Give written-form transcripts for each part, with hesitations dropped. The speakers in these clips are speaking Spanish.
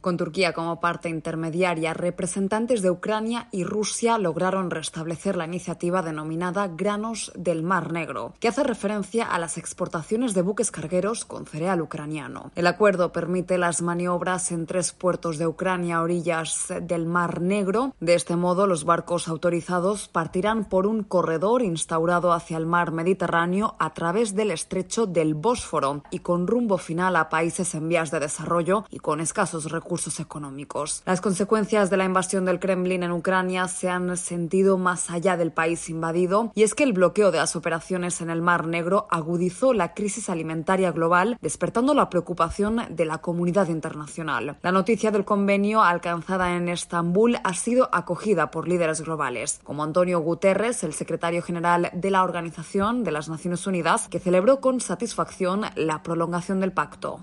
Con Turquía como parte intermediaria, representantes de Ucrania y Rusia lograron restablecer la iniciativa denominada Granos del Mar Negro, que hace referencia a las exportaciones de buques cargueros con cereal ucraniano. El acuerdo permite las maniobras en 3 puertos de Ucrania a orillas del Mar Negro. De este modo, los barcos autorizados partirán por un corredor instaurado hacia el mar Mediterráneo a través del estrecho del Bósforo y con rumbo final a países en vías de desarrollo y con escasos recursos económicos. Las consecuencias de la invasión del Kremlin en Ucrania se han sentido más allá del país invadido, y es que el bloqueo de las operaciones en el Mar Negro agudizó la crisis alimentaria global, despertando la preocupación de la comunidad internacional. La noticia del convenio alcanzada en Estambul ha sido acogida por líderes globales, como Antonio Guterres, el secretario general de la Organización de las Naciones Unidas, que celebró con satisfacción la prolongación del pacto.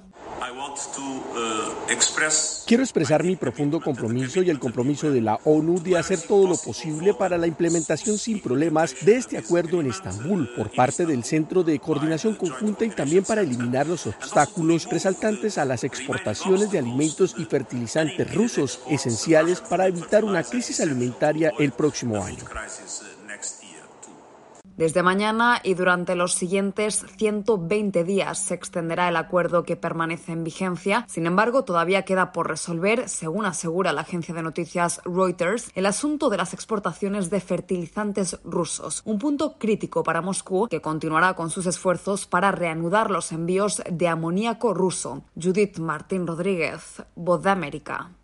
Quiero expresar mi profundo compromiso y el compromiso de la ONU de hacer todo lo posible para la implementación sin problemas de este acuerdo en Estambul por parte del Centro de Coordinación Conjunta y también para eliminar los obstáculos resaltantes a las exportaciones de alimentos y fertilizantes rusos, esenciales para evitar una crisis alimentaria el próximo año. Desde mañana y durante los siguientes 120 días se extenderá el acuerdo que permanece en vigencia. Sin embargo, todavía queda por resolver, según asegura la agencia de noticias Reuters, el asunto de las exportaciones de fertilizantes rusos, un punto crítico para Moscú, que continuará con sus esfuerzos para reanudar los envíos de amoníaco ruso. Judith Martín Rodríguez, Voz de América.